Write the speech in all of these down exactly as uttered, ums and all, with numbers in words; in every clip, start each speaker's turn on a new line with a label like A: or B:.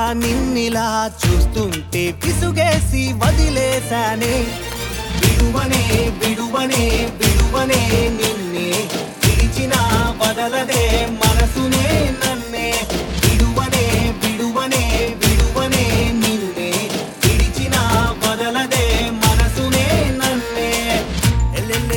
A: నిన్నిలా చూస్తుంటే పిసుగేసి వదిలేశానే విడువనే విడువనే విడువనే నిన్నే పిలిచిన వదలదే మనసునే నన్నే విడువనే విడువనే విడువనే నిన్నే పిలిచిన వదలదే మనసునే నన్నే ఎల్లెల్లే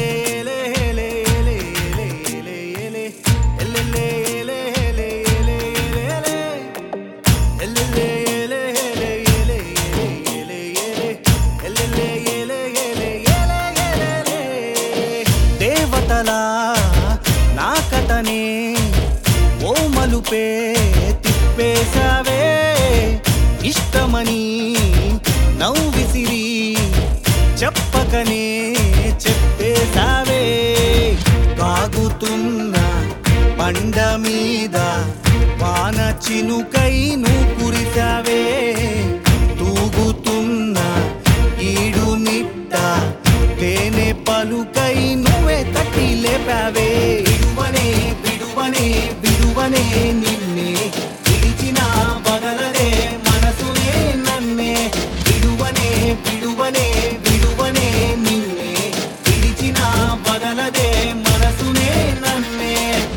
A: దేవతలా నా కథనే ఓ మలుపే తిప్పేశావే ఇష్టమని నవ్విసిరి చెప్పకనే చెప్పేశావే కాగుతున్న పండ మీద వాన చినుకై నువ్వు కురిశావే తూగుతున్న ఈడు నిట్ట తేనె పలుకై నువ్వే తట్టి లేపావే విడువనే విడువనే విడువనే నిన్నే పిలిచిన వదలదే మనసునే నన్నే విడువనే విడువనే విడువనే నిన్నే పిలిచిన వదలదే మనసునే నన్నే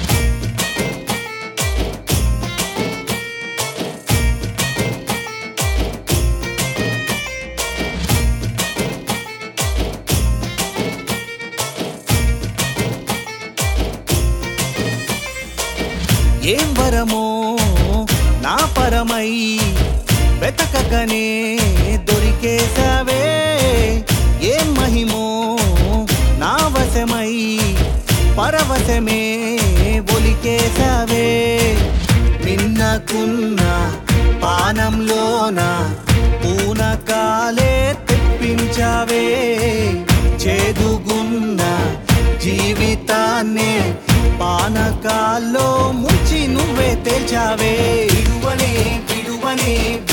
A: ఏం వరమో నా పరమై వెతకకనే దొరికేశావే ఏం మహిమో నా వశమై పరవశమే ఒలికేశావే నిన్నకున్న పానంలోన పూనకాలే తెప్పించావే చేదుగున్న జీవితాన్నే పానకాల్లో ముంచి నువ్వే తేల్చావే విడువనే విడువనే